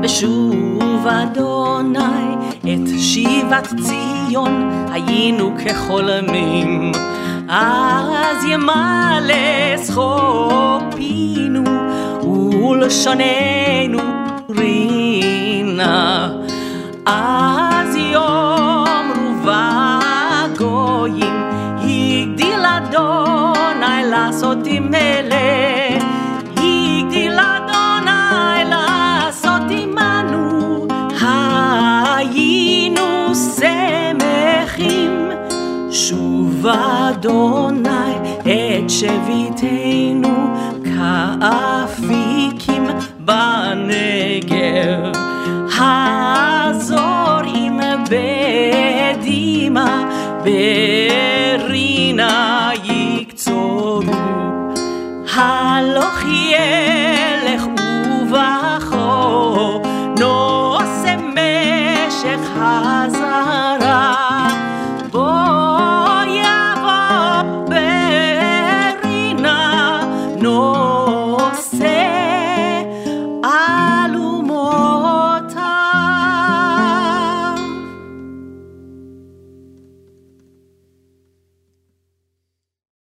ושוב אדוני את שיבת ציון היינו כחולמים, אז ימלא שכופינו ולשוננו רינה. אז יאמרו בגויים הגדיל אדוני לעשותי מלך, הגדיל אדוני לעשות עמנו, היינו שמחים. שוב אדוני את שביתנו כאפיקים בנגב, הזורעים בדימה ברינה יקצורו, הלוך ילך ובכל